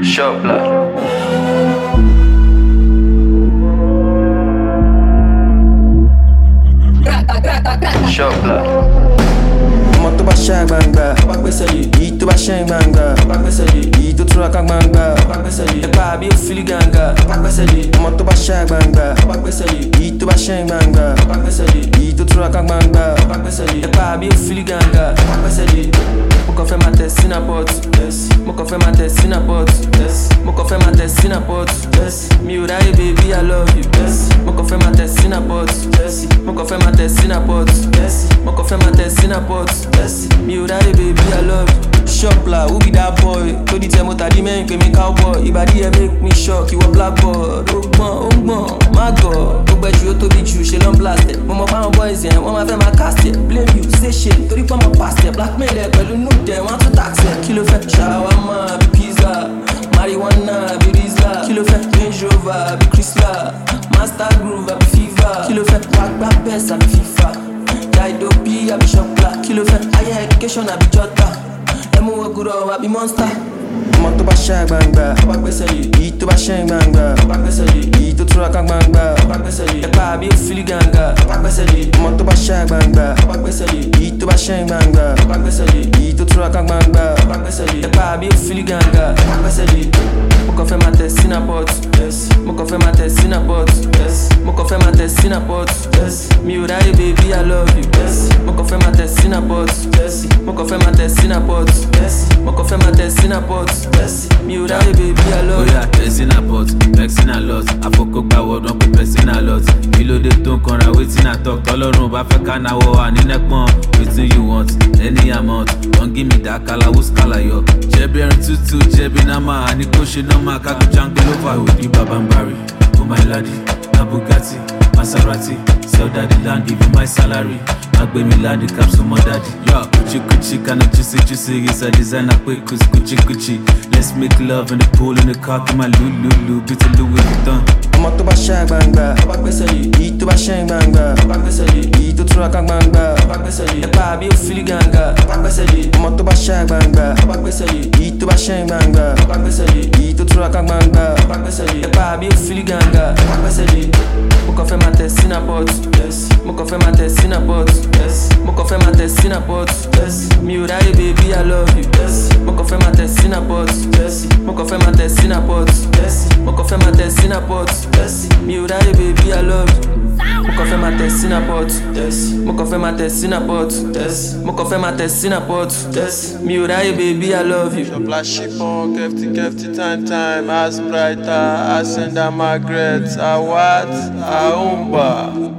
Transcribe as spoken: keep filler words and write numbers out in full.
Shop block. Shop block. Ọmọ tó bá ṣá gbangba, èyí tó bá ṣẹ́ gbangba, èyí tó túra ká gbangba, ẹ̀pá àbí òfìlì gàngà. Ọmọ tó bá ṣá gbangba, èyí tó bá ṣẹ́ gbangba, èyí tó túra ká gbangba, ẹ̀pá àbí òfìlì gàngà. Mo kàn fẹ́ máa tẹ̀ sínú pot, mo kàn fẹ́ máa tẹ̀ sínú pot, mo kàn fẹ́ máa tẹ̀ sínú pot. Mi ò ráyè baby I love you. Mo kàn fẹ́ máa tẹ̀ sínú pot, mo kàn fẹ́ máa tẹ̀ sínú pot, mo kàn fẹ́ máa tẹ̀ sínú pot. Mi ò ráyè baby I love you. Shop la, who be that boy? Tó di tẹ mo tàdí mẹ́rin pé mi cowboy. Ìbàdí ẹ make me shock, ìwọ blackboard. Ó gbọ́n, ó gbọ́n, má gọ̀. Ó gbẹ jù, ó tóbi jù, ṣe lọ́n blast ẹ̀. Mo mọ̀ fáwọn boys yẹn, wọ́n máa fẹ́ máa cast ẹ̀. Blame you, say shit, torí pé ọmọ past ẹ̀. Blackmail ẹ̀ pẹ̀lú nude ẹ̀, wọ́n á tún tax ẹ̀. Kí ló fẹ́? Shawarma àbí pizza, marijuana àbí rizla. Kí ló fẹ́? Range Rover àbí Chrysler, Master Groove àbí Fever. Kí ló fẹ́? Wagba Best àbí FIFA, Daido B àbí Shopla. Kí ló fẹ́? Higher education àbí Jota, ẹmu oguro àbí Monster. Ọmọ tó bá ṣá gbangba, èyí tó bá ṣẹ́ gbangba, èyí tó túra ká gbangba, ẹ̀pá àbí òfìlì gàngà. Ọmọ tó bá ṣá gbangba, èyí tó bá ṣẹ́ gbangba, èyí tó túra ká gbangba, ẹ̀pá àbí òfìlì gàngà. Mo kàn fẹ́ máa tẹ̀ sínú pot, mo kàn fẹ́ máa tẹ̀ sínú pot, mo kàn fẹ́ máa tẹ̀ sínú pot. Mi ò ráyè baby I love you. Mo kàn fẹ́ máa tẹ̀ sínú pot, mo kàn fẹ́ máa tẹ̀ sínú pot, mo kàn fẹ́ máa tẹ̀ sínú pot. Mi ò ráyè baby I love you. Oya tẹ̀sí na pot, vexing a lot. Àfọkọ́ gba word wọn pé person a lot. Kí ló dé tó ń kanra wetin I talk? Tọ́lọ́run bá fẹ́ ká náwó wà ní nẹ́pọ̀n. Wetin you want, any amount. Don't give me that kala, who's kala yo? Jẹ̀bi ẹrin tútù, jẹ̀bi náà máa. Àní kò ṣe náà máa kákó jangle over. Òdi bàbá ń bari, oh my ladi, na Bugatti, Maserati. Sell daddy land, give you my salary. Agbe mi ladi, capsule my daddy. Yo, Gucci Gucci, kinda juicy juicy. It's a designer quick, cause Gucci Gucci. Let's make love in the pool, in the car, come on, Lulu, bit of Louis Vuitton. Ọmọ tó bá ṣá gbangba, èyí tó bá ṣẹ́ gbangba, èyí tó túra ká gbangba, ẹ̀pá àbí òfìlì gàngà. Ọmọ tó bá ṣá gbangba, èyí tó bá ṣẹ́ gbangba, èyí tó túra ká gbangba, ẹ̀pá àbí òfìlì gàngà. Mo kàn fẹ́ máa tẹ̀ sínú pot, mo kàn fẹ́ máa tẹ̀ sínú pot, mo kàn fẹ́ máa tẹ̀ sínú pot. Mi ò ráyè baby I love you. Mo kàn fẹ́ máa tẹ̀ sínú pot, mo kàn fẹ́ máa tẹ̀ sínú pot, mo kàn fẹ́ máa tẹ̀ sínú pot. Mi ò ráyè baby I love you. Mo kàn fẹ́ máa tẹ̀ sínú pot, mo kàn fẹ́ máa tẹ̀ sínú pot, mo kàn fẹ́ máa tẹ̀ sínú pot. Mi ò ráyè baby I love you. Shopla Shipon, Kefti Kefti time time, as brighter, as send a Margaret, a what, a umba.